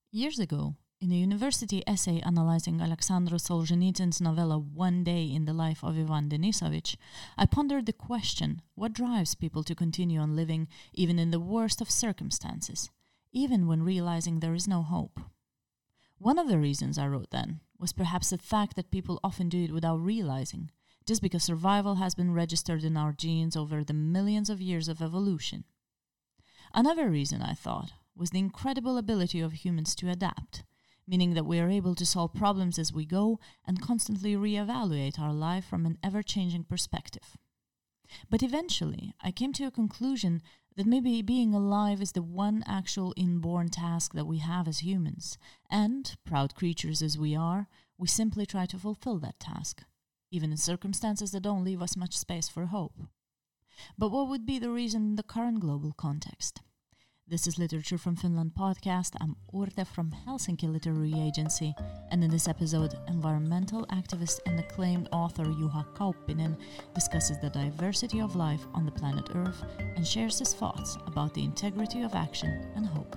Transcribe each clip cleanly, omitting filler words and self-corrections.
Years ago, in a university essay analyzing Alexander Solzhenitsyn's novella One Day in the Life of Ivan Denisovich, I pondered the question, what drives people to continue on living even in the worst of circumstances, even when realizing there is no hope? One of the reasons, I wrote then, was perhaps the fact that people often do it without realizing, just because survival has been registered in our genes over the millions of years of evolution. Another reason, I thought, was the incredible ability of humans to adapt, meaning that we are able to solve problems as we go and constantly reevaluate our life from an ever-changing perspective. But eventually, I came to a conclusion that maybe being alive is the one actual inborn task that we have as humans, and, proud creatures as we are, we simply try to fulfill that task, even in circumstances that don't leave us much space for hope. But what would be the reason in the current global context? This is Literature from Finland podcast. I'm Urte from Helsinki Literary Agency, and in this episode, environmental activist and acclaimed author Juha Kauppinen discusses the diversity of life on the planet Earth and shares his thoughts about the integrity of action and hope.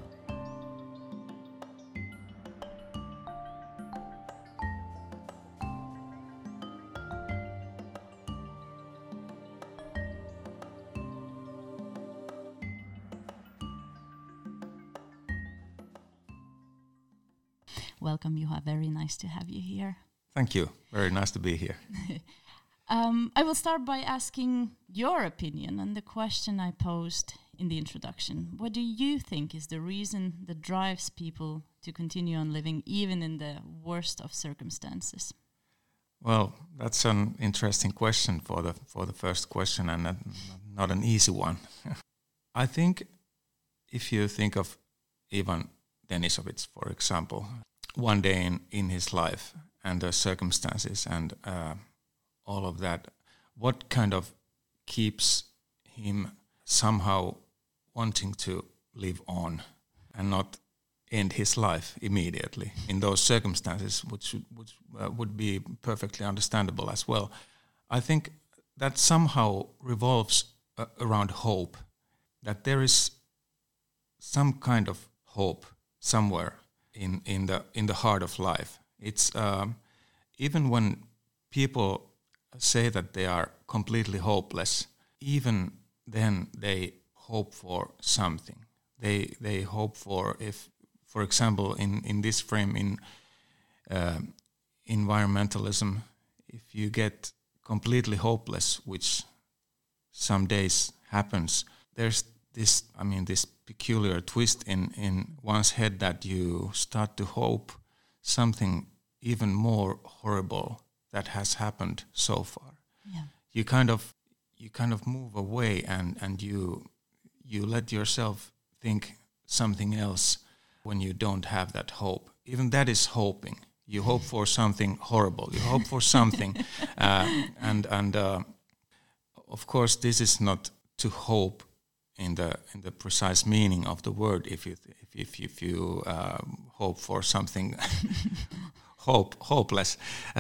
Welcome, Juha. Very nice to have you here. Thank you. Very nice to be here. I will start by asking your opinion on the question I posed in the introduction. What do you think is the reason that drives people to continue on living even in the worst of circumstances? Well, that's an interesting question for the first question, and not an easy one. I think if you think of Ivan Denisovich, for example, one day in his life and the circumstances and all of that, what kind of keeps him somehow wanting to live on and not end his life immediately in those circumstances, which would be perfectly understandable as well. I think that somehow revolves around hope, that there is some kind of hope somewhere in the heart of life. It's even when people say that they are completely hopeless, even then they hope for something. They hope for, if, for example, in this frame in environmentalism, if you get completely hopeless, which some days happens, there's this peculiar twist in one's head that you start to hope something even more horrible that has happened so far. Yeah. You kind of move away and you let yourself think something else when you don't have that hope. Even that is hoping. You hope for something horrible. You hope for something, and of course this is not to hope in the precise meaning of the word. If you hope for something hopeless,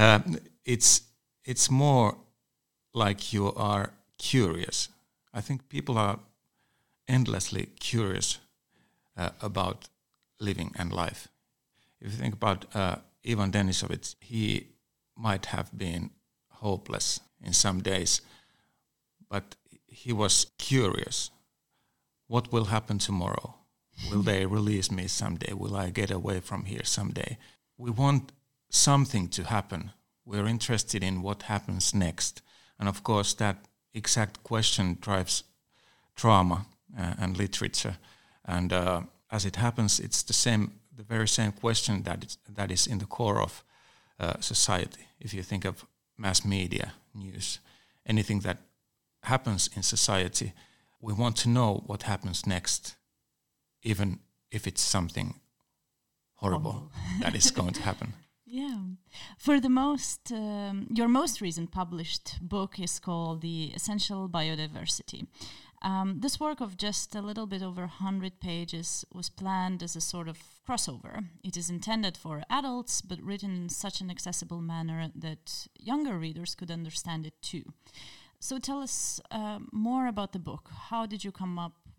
it's more like you are curious. I think people are endlessly curious about living and life. If you think about Ivan Denisovich, he might have been hopeless in some days, but he was curious. What will happen tomorrow? Will they release me someday? Will I get away from here someday? We want something to happen. We're interested in what happens next. And of course, that exact question drives drama and literature. And as it happens, it's the very same question that is in the core of society. If you think of mass media, news, anything that happens in society, we want to know what happens next, even if it's something horrible that is going to happen. Yeah. For your most recent published book is called The Essential Biodiversity. This work of just a little bit over 100 pages was planned as a sort of crossover. It is intended for adults, but written in such an accessible manner that younger readers could understand it too. So tell us more about the book. How did you come up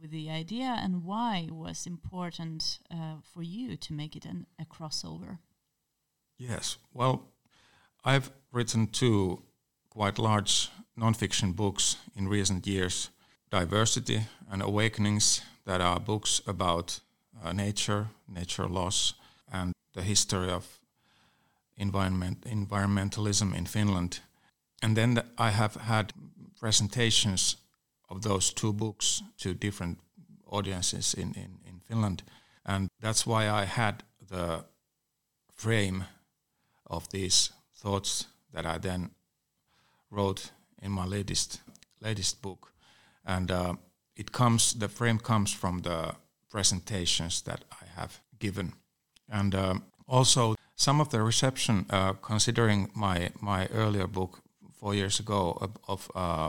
with the idea, and why it was important for you to make it a crossover? Yes, well, I've written 2 quite large non-fiction books in recent years, Diversity and Awakenings, that are books about nature loss, and the history of environmentalism in Finland. And then I have had presentations of those 2 books to different audiences in Finland. And that's why I had the frame of these thoughts that I then wrote in my latest book. And the frame comes from the presentations that I have given. And also some of the reception, considering my earlier book 4 years ago of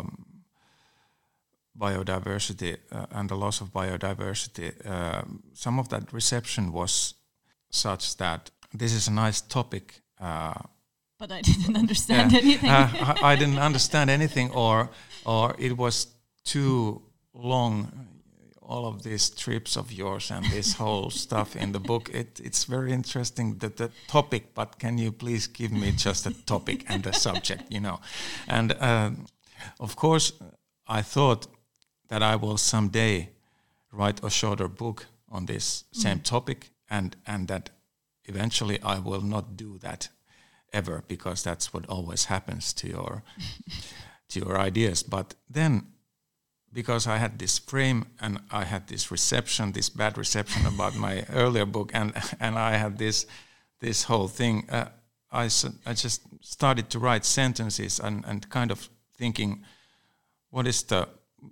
biodiversity and the loss of biodiversity, some of that reception was such that this is a nice topic. But I didn't understand anything. I didn't understand anything, or it was too long. All of these trips of yours and this whole stuff in the book, it's very interesting, the topic, but can you please give me just a topic and the subject, And of course, I thought that I will someday write a shorter book on this same topic, and that eventually I will not do that ever, because that's what always happens to your ideas. But then, because I had this frame and I had this bad reception about my earlier book, and I had this whole thing, I just started to write sentences and kind of thinking, what is the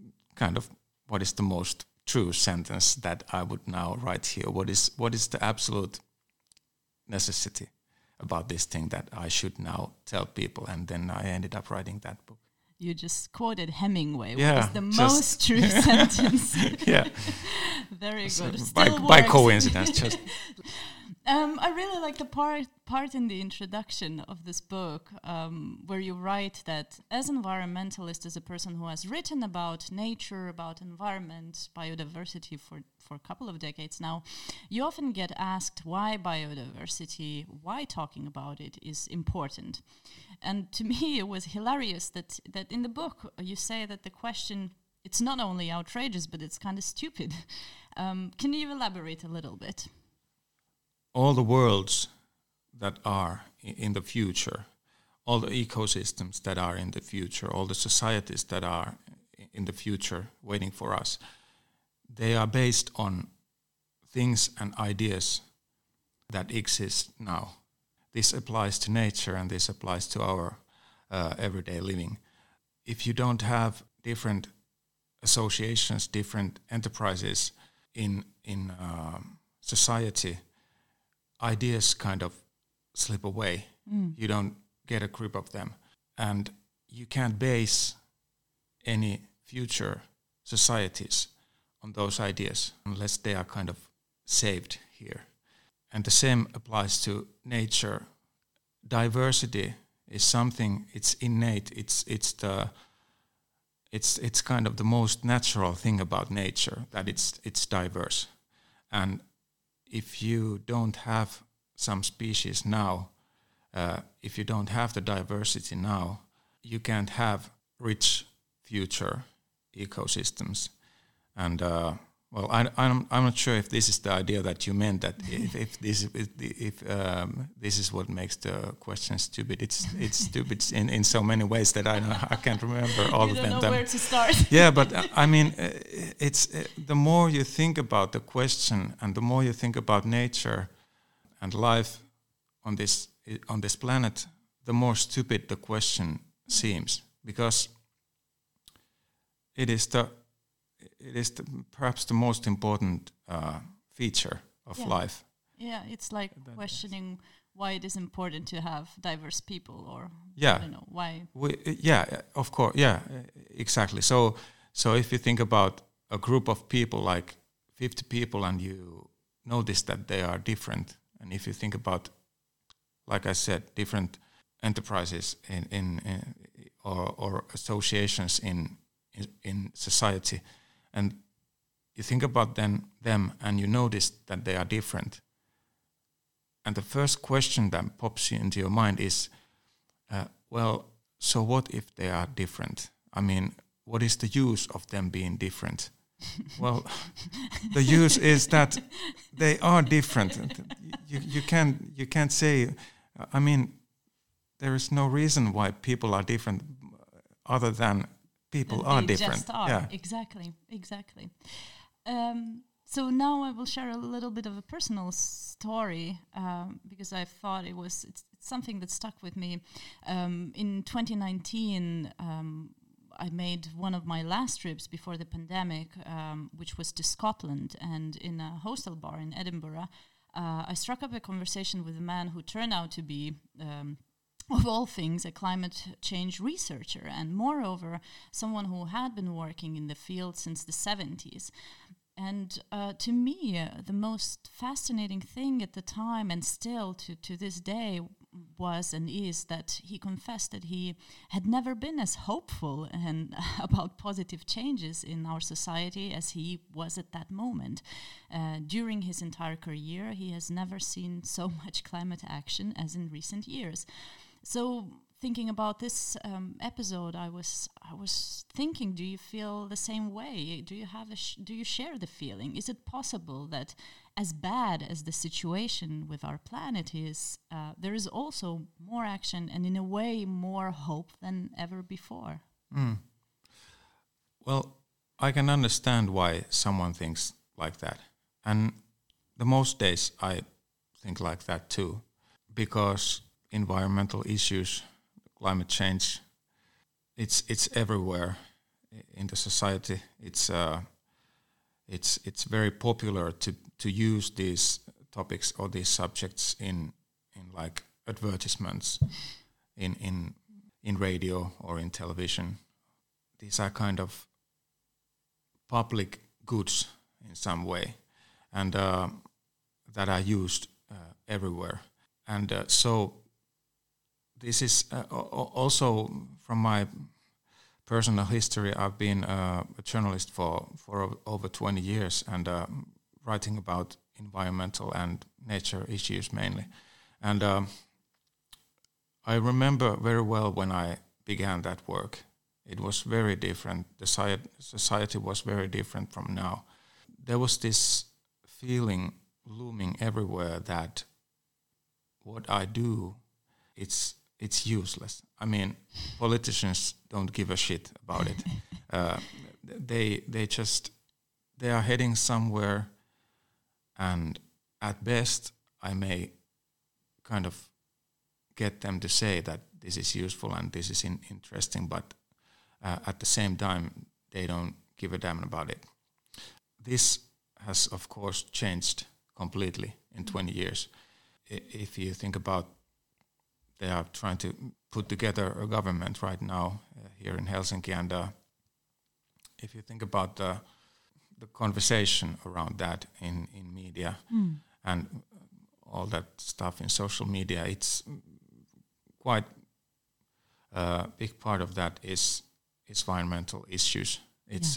most true sentence that I would now write here? What is the absolute necessity about this thing that I should now tell people? And then I ended up writing that book. You just quoted Hemingway, yeah, which is the most true sentence. Yeah. Very good. By coincidence, just. I really like the part in the introduction of this book where you write that as an environmentalist, as a person who has written about nature, about environment, biodiversity for a couple of decades now, you often get asked why biodiversity, why talking about it is important. And to me, it was hilarious that in the book you say that the question, it's not only outrageous, but it's kind of stupid. Can you elaborate a little bit? All the worlds that are in the future, all the ecosystems that are in the future, all the societies that are in the future waiting for us, they are based on things and ideas that exist now. This applies to nature, and this applies to our everyday living. If you don't have different associations, different enterprises in society, ideas kind of slip away. You don't get a grip of them. And you can't base any future societies on those ideas unless they are kind of saved here. And the same applies to nature. Diversity is something, it's innate, it's kind of the most natural thing about nature, that it's diverse. And if you don't have some species now, if you don't have the diversity now, you can't have rich future ecosystems. And well, I'm not sure if this is the idea that you meant, that if this is what makes the question stupid. It's stupid in so many ways that I can't remember all of them. You don't know where to start. Yeah, but I mean, it's the more you think about the question, and the more you think about nature and life on this planet, the more stupid the question seems, because it is perhaps the most important feature of life. Yeah, it's like questioning why it is important to have diverse people, or I don't know why. Of course, yeah, exactly. So if you think about a group of people, like 50 people, and you notice that they are different, and if you think about, like I said, different enterprises or associations in society, and you think about them and you notice that they are different. And the first question that pops into your mind is, well, so what if they are different? I mean, what is the use of them being different? Well, the use is that they are different. You can't say. I mean, there is no reason why people are different, other than people are different. Just are. Yeah. Exactly. So now I will share a little bit of a personal story because I thought it's something that stuck with me. In 2019. I made one of my last trips before the pandemic, which was to Scotland, and in a hostel bar in Edinburgh, I struck up a conversation with a man who turned out to be, of all things, a climate change researcher, and moreover, someone who had been working in the field since the 70s. And to me, the most fascinating thing at the time, and still to this day, was and is that he confessed that he had never been as hopeful and about positive changes in our society as he was at that moment. During his entire career, he has never seen so much climate action as in recent years. So, thinking about this episode, I was thinking: do you feel the same way? Do you share the feeling? Is it possible that, as bad as the situation with our planet is, there is also more action and, in a way, more hope than ever before? Well, I can understand why someone thinks like that, and the most days I think like that too, because environmental issues, climate change, it's everywhere in the society. It's very popular to use these topics or these subjects in like advertisements, in radio or in television. These are kind of public goods in some way, and that are used everywhere. And so this is also from my personal history. I've been a journalist for over 20 years and writing about environmental and nature issues mainly. And I remember very well when I began that work. It was very different. The society was very different from now. There was this feeling looming everywhere that what I do, it's useless. I mean, politicians don't give a shit about it. They are heading somewhere, and at best I may kind of get them to say that this is useful and this is interesting, but at the same time they don't give a damn about it. This has of course changed completely in 20 years. If you think about, they are trying to put together a government right now here in Helsinki, and if you think about the conversation around that in media and all that stuff in social media, it's quite a big part of that is environmental issues. It's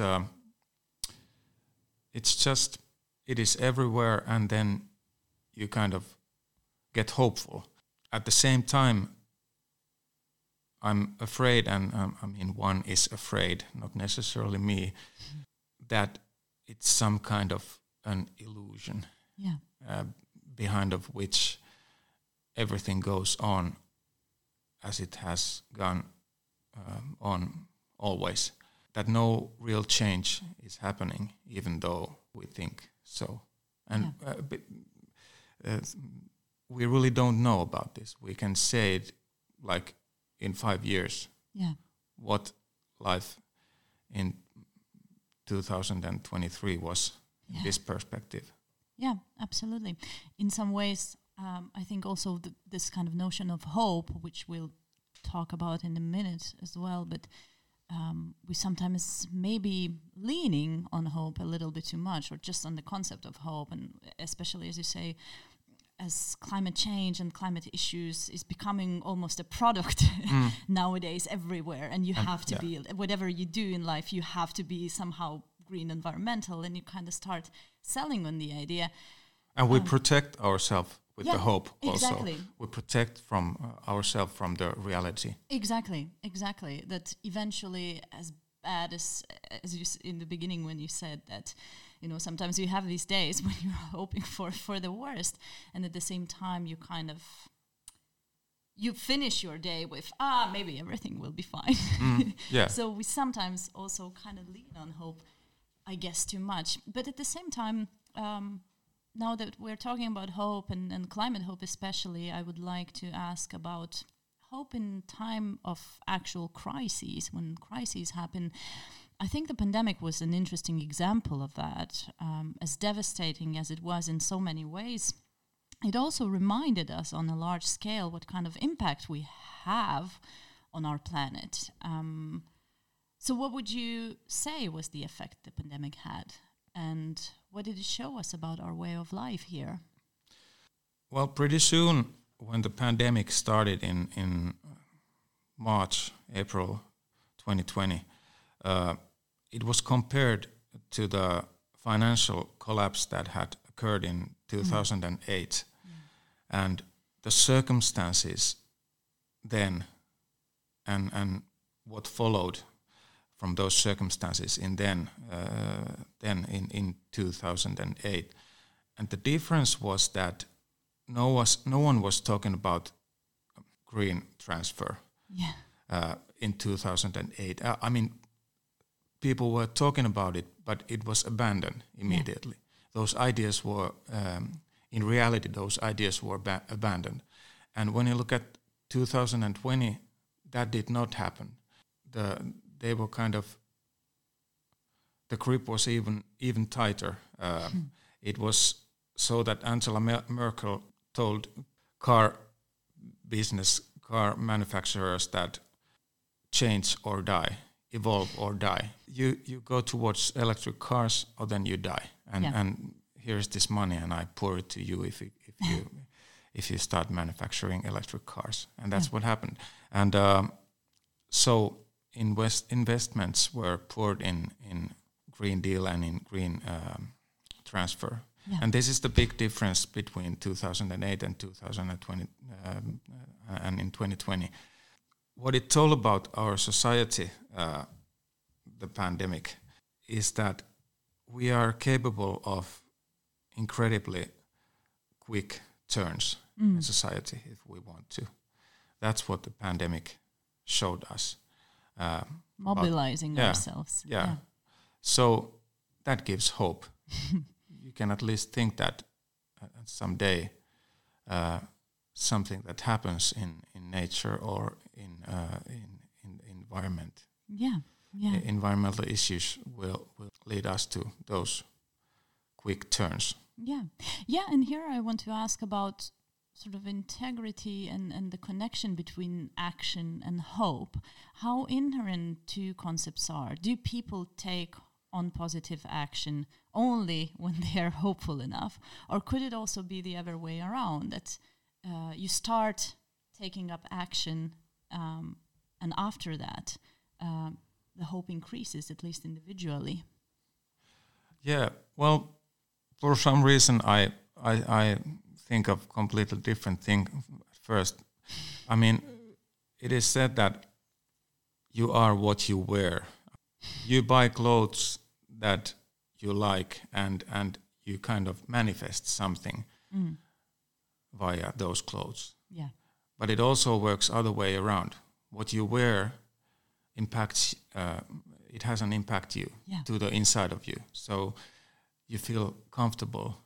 it is everywhere, and then you kind of get hopeful. At the same time, I'm afraid, and I mean, one is afraid, not necessarily me, that it's some kind of an illusion behind of which everything goes on as it has gone on always, that no real change is happening, even though we think so. And we really don't know about this. We can say it like in 5 years, what life in 2023 was in this perspective. Yeah, absolutely. In some ways, I think also this kind of notion of hope, which we'll talk about in a minute as well, but we sometimes maybe leaning on hope a little bit too much, or just on the concept of hope, and especially, as you say, as climate change and climate issues is becoming almost a product nowadays everywhere, and you have to be, whatever you do in life, you have to be somehow green environmental, and you kind of start selling on the idea. And we protect ourselves with the hope exactly. also. We protect from ourselves from the reality. Exactly. That eventually, as bad as you in the beginning when you said that, sometimes you have these days when you're hoping for the worst, and at the same time you finish your day with, maybe everything will be fine. Yeah. So we sometimes also kind of lean on hope, I guess, too much. But at the same time, now that we're talking about hope and climate hope especially, I would like to ask about hope in time of actual crises, when crises happen. I think the pandemic was an interesting example of that. As devastating as it was in so many ways, it also reminded us on a large scale what kind of impact we have on our planet. So what would you say was the effect the pandemic had? And what did it show us about our way of life here? Well, pretty soon when the pandemic started in March, April 2020, it was compared to the financial collapse that had occurred in 2008. And the circumstances then and what followed from those circumstances in 2008. And the difference was that no one was talking about green transfer in 2008. I mean, people were talking about it, but it was abandoned immediately. Those ideas were, in reality, abandoned. And when you look at 2020, that did not happen. They were kind of, the grip was even tighter. It was so that Angela Merkel told car manufacturers that change or die, evolve or die. You go towards electric cars or then you die. And here's this money and I pour it to you if you start manufacturing electric cars. And that's what happened. And so investments were poured in Green Deal and in green transfer. Yeah. And this is the big difference between 2008 and 2020 and in 2020. What it told about our society, the pandemic, is that we are capable of incredibly quick turns in society if we want to. That's what the pandemic showed us. Mobilizing ourselves. Yeah. So that gives hope. You can at least think that someday something that happens in nature or in environment, environmental issues will lead us to those quick turns. And here I want to ask about sort of integrity and the connection between action and hope. How inherent two concepts are? Do people take on positive action only when they are hopeful enough? Or could it also be the other way around, that you start taking up action and after that the hope increases, at least individually? Yeah, well, for some reason I think of completely different thing first. I mean, it is said that you are what you wear. You buy clothes that you like and you kind of manifest something via those clothes. Yeah. But it also works other way around. What you wear impacts, it has an impact to the inside of you. So you feel comfortable,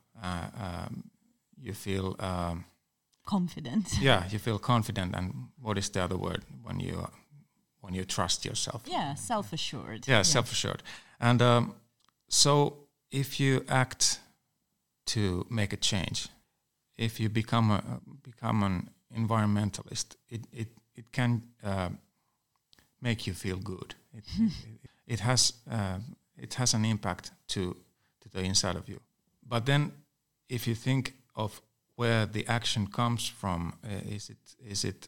you feel confident. Yeah, you feel confident. And what is the other word when you trust yourself? Yeah, self-assured. Yeah, self-assured. And so if you act to make a change, if you become an environmentalist, it can make you feel good. It has an impact to the inside of you. But then, if you think of where the action comes from, is it?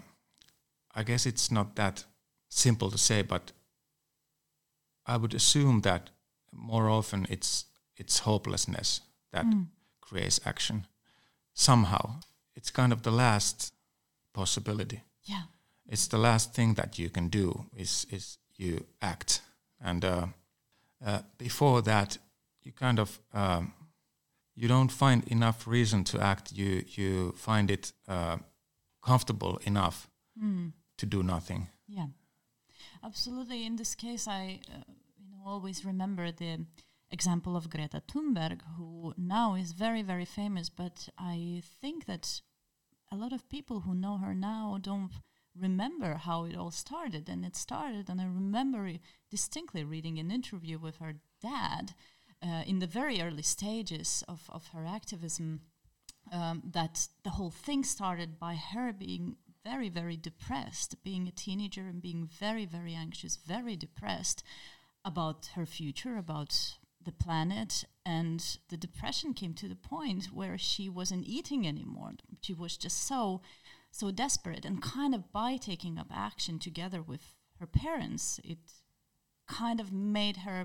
I guess it's not that simple to say, but I would assume that more often it's hopelessness that creates action. Somehow, it's kind of the last possibility. Yeah. It's the last thing that you can do is you act, and before that, you kind of you don't find enough reason to act. You find it comfortable enough to do nothing. Yeah, absolutely. In this case, I always remember the example of Greta Thunberg, who now is very, very famous. But I think that a lot of people who know her now don't remember how it all started. And it started, and I remember distinctly reading an interview with her dad in the very early stages of her activism, that the whole thing started by her being very, very depressed, being a teenager and being very, very anxious, very depressed about her future, about the planet. And the depression came to the point where she wasn't eating anymore. She was just so desperate. And kind of by taking up action together with her parents, it kind of made her,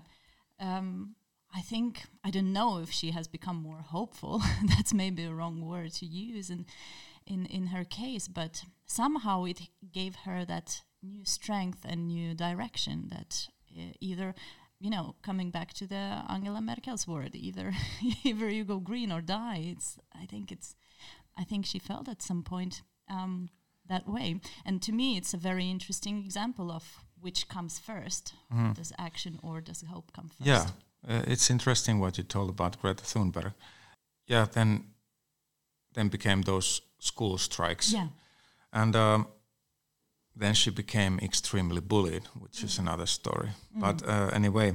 I think, I don't know if she has become more hopeful. That's maybe a wrong word to use in her case, but somehow it gave her that new strength and new direction that either, coming back to the Angela Merkel's word, either you go green or die. I think she felt at some point that way. And to me, it's a very interesting example of which comes first. Does action or does hope come first? Yeah, it's interesting what you told about Greta Thunberg. Yeah, then became those school strikes. Yeah. And then she became extremely bullied, which is another story. But anyway,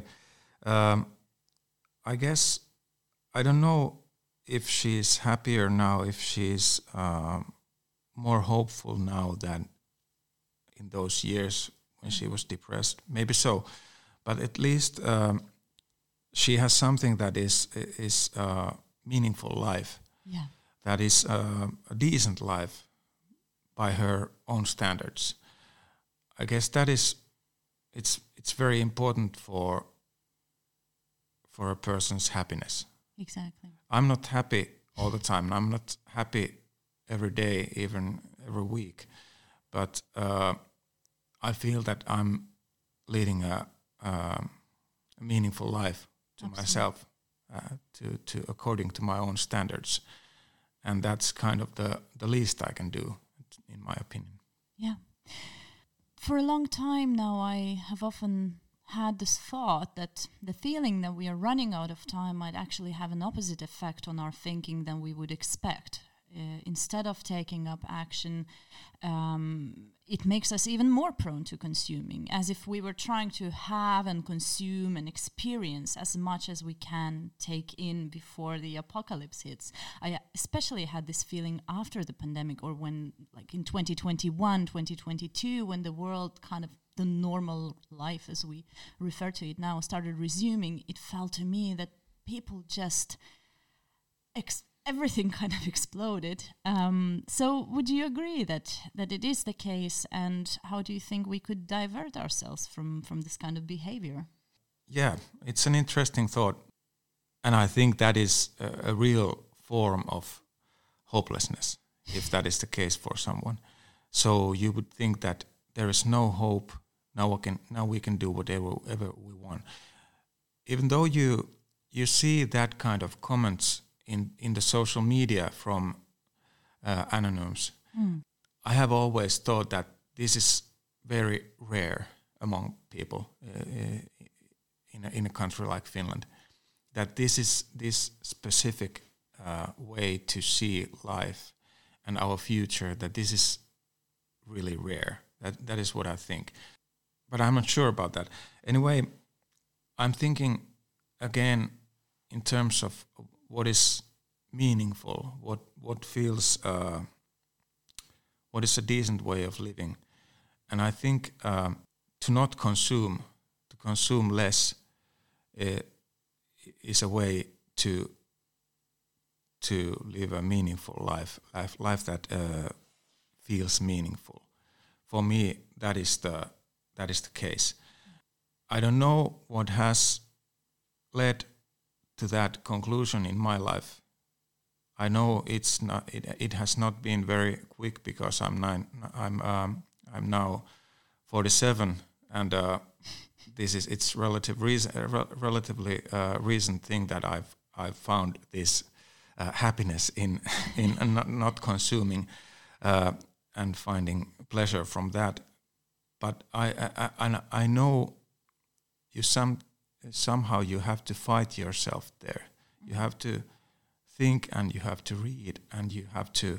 I guess, I don't know if she's happier now, if she's more hopeful now than in those years when she was depressed. Maybe so. But at least she has something that is meaningful life. Yeah. That is a decent life by her own standards. I guess that is, it's very important for a person's happiness. Exactly. I'm not happy all the time. I'm not happy every day, even every week. But I feel that I'm leading a meaningful life to Absolutely. myself, to according to my own standards. And that's kind of the least I can do, in my opinion. Yeah. For a long time now, I have often had this thought that the feeling that we are running out of time might actually have an opposite effect on our thinking than we would expect. Instead of taking up action, it makes us even more prone to consuming, as if we were trying to have and consume and experience as much as we can take in before the apocalypse hits. I especially had this feeling after the pandemic, or when, like in 2021, 2022, when the world kind of, the normal life as we refer to it now, started resuming. It felt to me that people just everything kind of exploded. So would you agree that it is the case, and how do you think we could divert ourselves from this kind of behavior? Yeah, it's an interesting thought. And I think that is a real form of hopelessness, if that is the case for someone. So you would think that there is no hope, now we can do whatever we want. Even though you see that kind of comments in the social media from anonyms, I have always thought that this is very rare among people in a country like Finland, that this specific way to see life and our future, that this is really rare. That is what I think. But I'm not sure about that. Anyway, I'm thinking again in terms of what is meaningful, what feels, what is a decent way of living. And I think to not consume, to consume less is a way to live a meaningful life that feels meaningful. For me, that is the case. I don't know what has led to that conclusion in my life. I know it has not been very quick because I'm now 47, and it's relatively recent thing that I've found this happiness in not consuming and finding pleasure from that. But I know somehow you have to fight yourself there. You have to think, and you have to read, and you have to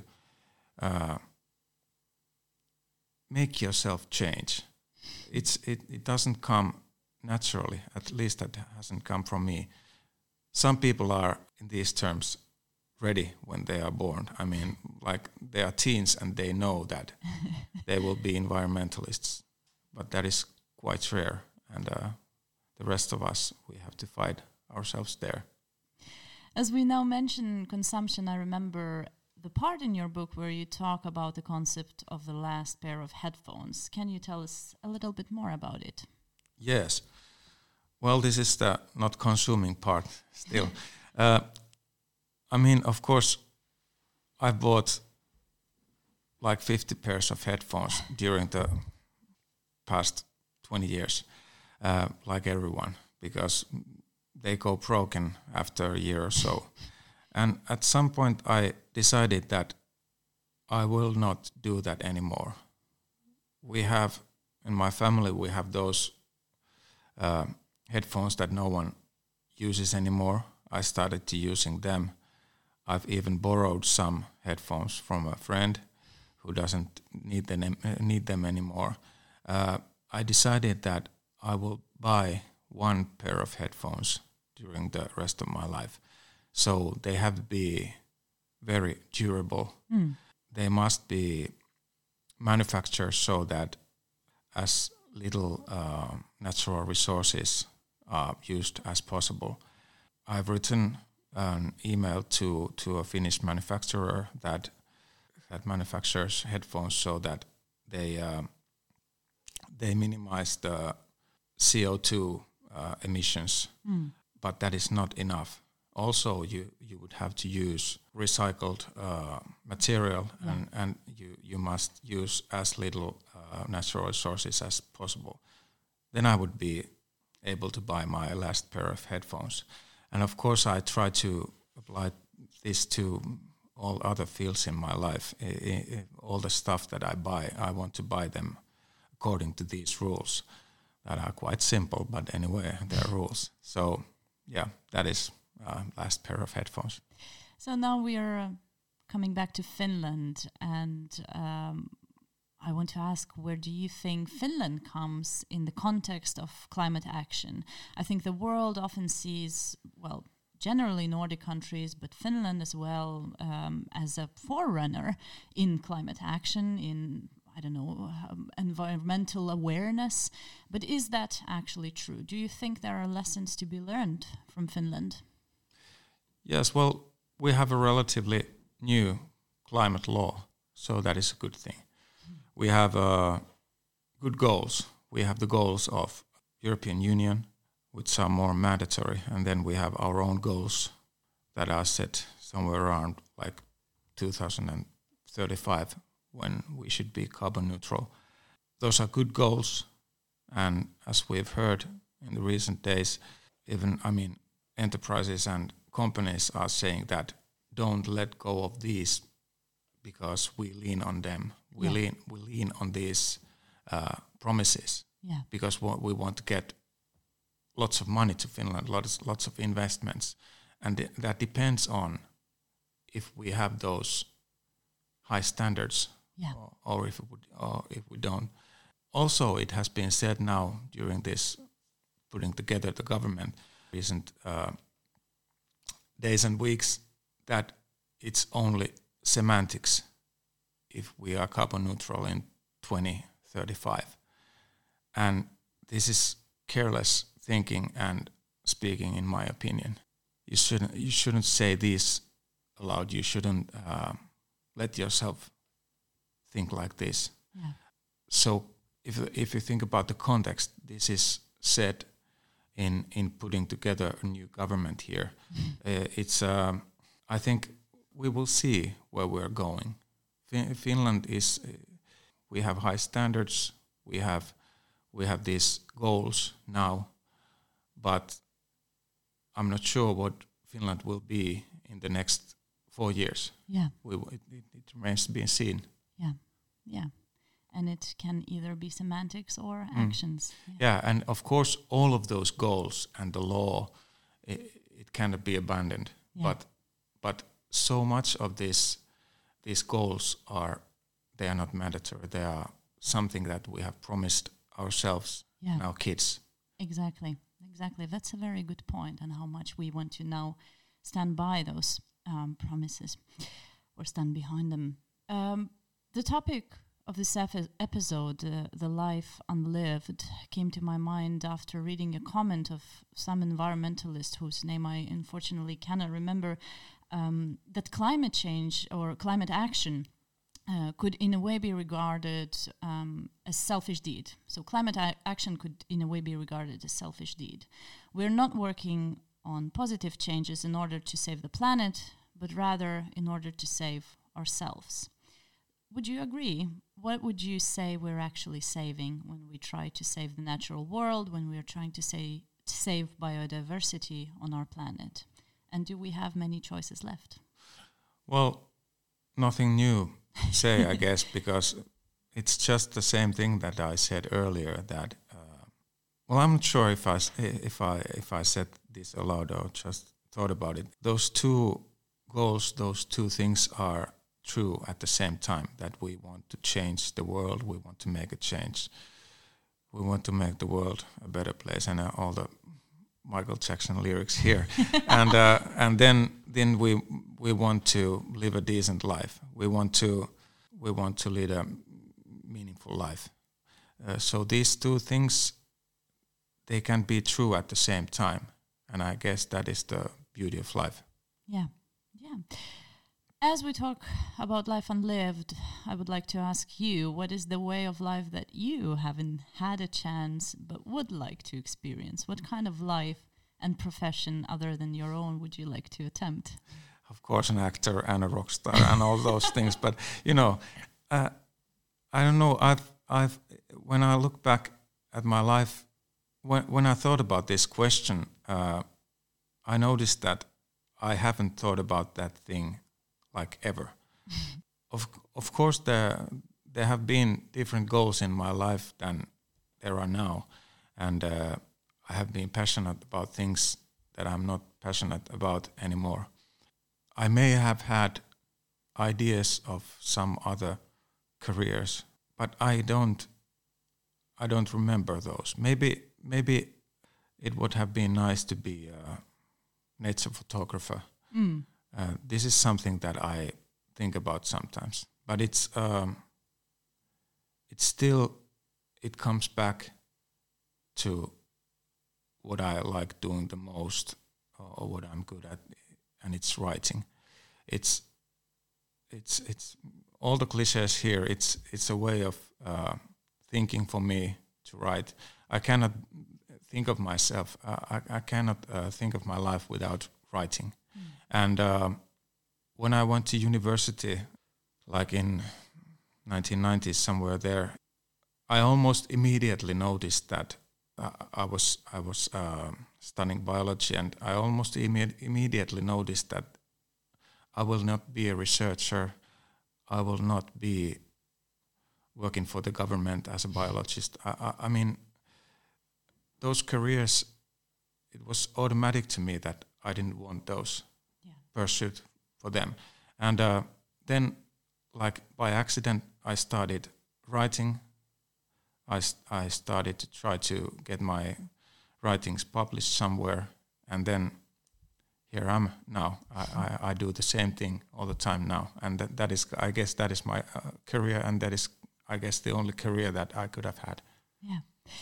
make yourself change. It doesn't come naturally. At least that hasn't come from me. Some people are, in these terms, ready when they are born. I mean, like they are teens and they know that they will be environmentalists, but that is quite rare. And the rest of us, we have to fight ourselves there. As we now mention consumption, I remember the part in your book where you talk about the concept of the last pair of headphones. Can you tell us a little bit more about it? Yes. Well, this is the not consuming part still. I mean, of course, I've bought like 50 pairs of headphones during the past 20 years, like everyone, because they go broken after a year or so. And at some point I decided that I will not do that anymore. In my family, we have those headphones that no one uses anymore. I started to using them. I've even borrowed some headphones from a friend who doesn't need them anymore. I decided that I will buy one pair of headphones during the rest of my life. So they have to be very durable. They must be manufactured so that as little natural resources are used as possible. I've written an email to a Finnish manufacturer that manufactures headphones so that they minimize the CO2 emissions, but that is not enough. Also, you would have to use recycled material, and you must use as little natural resources as possible. Then I would be able to buy my last pair of headphones. And of course, I try to apply this to all other fields in my life. All the stuff that I buy, I want to buy them according to these rules that are quite simple, but anyway, they're rules. So, yeah, that is last pair of headphones. So now we are coming back to Finland, and I want to ask, where do you think Finland comes in the context of climate action? I think the world often sees, well, generally Nordic countries, but Finland as well, as a forerunner in climate action, in, I don't know, environmental awareness. But is that actually true? Do you think there are lessons to be learned from Finland? Yes, well, we have a relatively new climate law, so that is a good thing. We have good goals. We have the goals of European Union, which are more mandatory, and then we have our own goals that are set somewhere around like 2035, when we should be carbon neutral. Those are good goals, and as we've heard in the recent days, even, enterprises and companies are saying that don't let go of these because we lean on them. We lean on these promises because we want to get lots of money to Finland, lots of investments, and that depends on if we have those high standards or if we don't. Also, it has been said now during this putting together the government recent days and weeks that it's only semantics if we are carbon neutral in 2035. And this is careless thinking and speaking, in my opinion. You shouldn't say this aloud. You shouldn't let yourself think like this. Yeah. So if you think about the context, this is said in putting together a new government here. I think we will see where we're going. Finland is, we have high standards, we have these goals now, but I'm not sure what Finland will be in the next 4 years. Yeah. It remains to be seen. Yeah. And it can either be semantics or actions. Yeah, and of course all of those goals and the law, it cannot be abandoned. Yeah. But so much of these goals they are not mandatory. They are something that we have promised ourselves and our kids. Exactly. That's a very good point, and how much we want to now stand by those promises or stand behind them. The topic of this episode, the life unlived, came to my mind after reading a comment of some environmentalist whose name I unfortunately cannot remember, that climate change or climate action could in a way be regarded as selfish deed. So climate action could in a way be regarded as selfish deed. We're not working on positive changes in order to save the planet, but rather in order to save ourselves. Would you agree? What would you say we're actually saving when we try to save the natural world, when we're trying to save biodiversity on our planet? And do we have many choices left? Well, nothing new to say, I guess, because it's just the same thing that I said earlier. That I'm not sure if I said this aloud or just thought about it. Those two goals, those two things are true at the same time, that we want to change the world, we want to make a change, we want to make the world a better place, and all the Michael Jackson lyrics here, and then we want to live a decent life. We want to lead a meaningful life. So these two things, they can be true at the same time, and I guess that is the beauty of life. Yeah. As we talk about life unlived, I would like to ask you, what is the way of life that you haven't had a chance but would like to experience? What kind of life and profession other than your own would you like to attempt? Of course, an actor and a rock star and all those things. But, I don't know. I've when I look back at my life, when I thought about this question, I noticed that I haven't thought about that thing like ever. Of course, there have been different goals in my life than there are now, and I have been passionate about things that I'm not passionate about anymore. I may have had ideas of some other careers, but I don't remember those. Maybe it would have been nice to be a nature photographer. This is something that I think about sometimes, but it's still, it comes back to what I like doing the most, or what I'm good at, and it's writing. It's all the cliches here. It's a way of thinking for me to write. I cannot think of myself. I cannot think of my life without writing. And when I went to university, like in 1990s, somewhere there, I almost immediately noticed that I was studying biology, and I almost immediately noticed that I will not be a researcher. I will not be working for the government as a biologist. I mean, those careers, it was automatic to me that I didn't want those pursuit for them. And then, like by accident, I started writing. I started to try to get my writings published somewhere, and then here I'm now. I do the same thing all the time now, and that is, I guess, that is my career, and that is, I guess, the only career that I could have had. Yeah.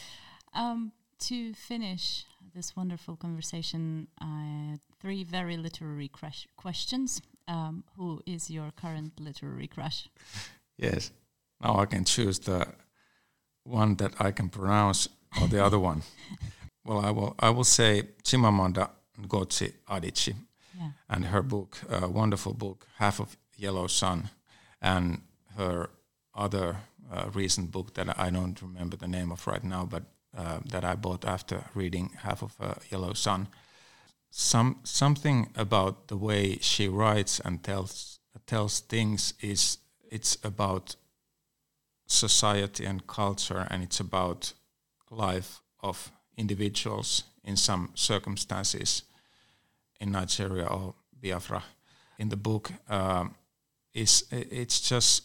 To finish this wonderful conversation, 3 very literary questions. Who is your current literary crush? Yes. Now I can choose the one that I can pronounce or the other one. Well, I will say Chimamanda Ngozi Adichie, and her book, a wonderful book, Half of Yellow Sun, and her other recent book that I don't remember the name of right now, but that I bought after reading Half of Yellow Sun. Something about the way she writes and tells things it's about society and culture, and it's about life of individuals in some circumstances in Nigeria or Biafra. In the book, it's just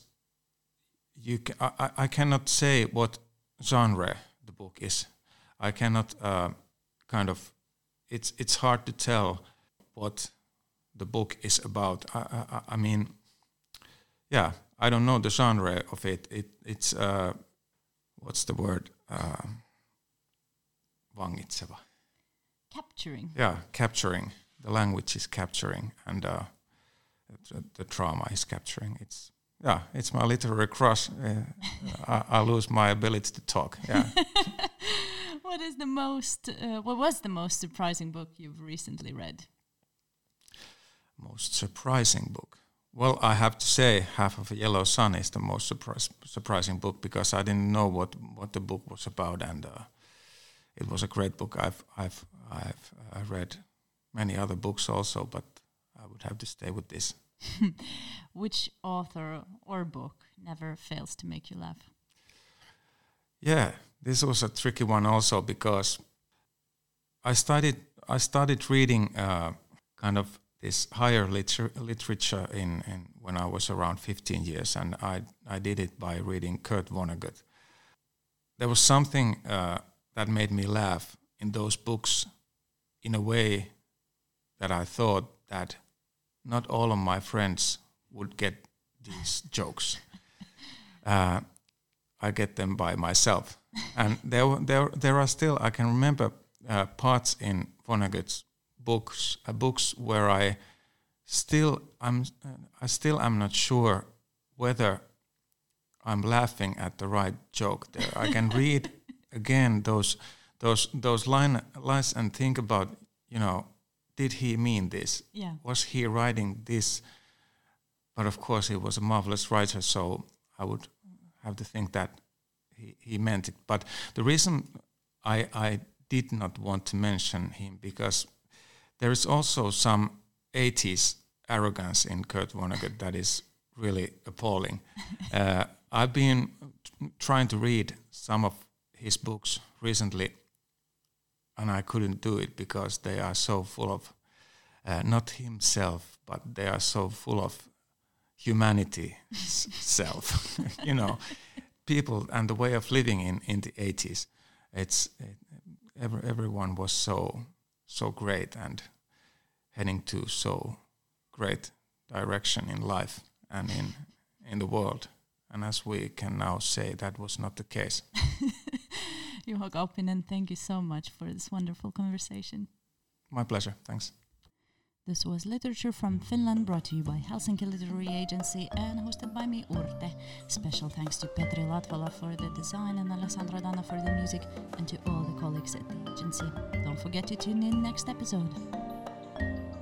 I cannot say what genre the book is. I cannot It's hard to tell what the book is about. I mean, yeah, I don't know the genre of it. It's what's the word? Vangitseva. Capturing. Yeah, capturing. The language is capturing, and the drama is capturing. It's my literary crush. I lose my ability to talk. Yeah. What was the most surprising book you've recently read? Most surprising book. Well, I have to say, Half of a Yellow Sun is the most surprising book, because I didn't know what the book was about, and it was a great book. I've read many other books also, but I would have to stay with this. Which author or book never fails to make you laugh? Yeah, this was a tricky one also, because I started reading kind of this higher literature in when I was around 15 years, and I did it by reading Kurt Vonnegut. There was something that made me laugh in those books in a way that I thought that not all of my friends would get these jokes. I get them by myself. And there are still, I can remember parts in Vonnegut's books where I still am not sure whether I'm laughing at the right joke there. I can read again those lines and think about, did he mean this? Yeah. Was he writing this? But of course he was a marvelous writer, so I would have to think that he meant it. But the reason I did not want to mention him, because there is also some 80s arrogance in Kurt Vonnegut that is really appalling. I've been trying to read some of his books recently, and I couldn't do it because they are so full of, not himself, but they are so full of humanity self, people and the way of living in the 80s. Everyone was so great and heading to so great direction in life and in the world. And as we can now say, that was not the case. Juha Kauppinen, thank you so much for this wonderful conversation. My pleasure. Thanks. This was Literature from Finland, brought to you by Helsinki Literary Agency and hosted by me, Urte. Special thanks to Petri Latvala for the design and Alessandra Dana for the music, and to all the colleagues at the agency. Don't forget to tune in next episode.